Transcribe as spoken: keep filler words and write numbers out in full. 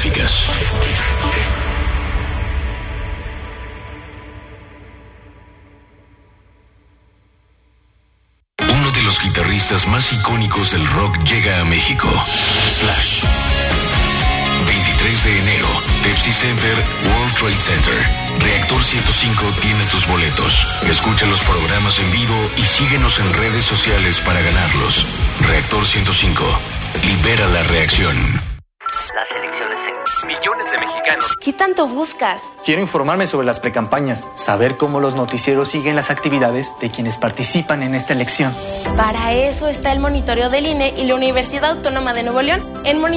científicas. Uno de los guitarristas más icónicos del rock llega a México. Slash. veintitrés de enero, Pepsi Center, World Trade Center. Reactor ciento cinco tiene tus boletos. Escucha los programas en vivo y síguenos en redes sociales para ganarlos. Reactor ciento cinco. Libera la reacción. Las elecciones en millones de mexicanos. ¿Qué tanto buscas? Quiero informarme sobre las precampañas, saber cómo los noticieros siguen las actividades de quienes participan en esta elección. Para eso está el monitoreo del I N E y la Universidad Autónoma de Nuevo León. En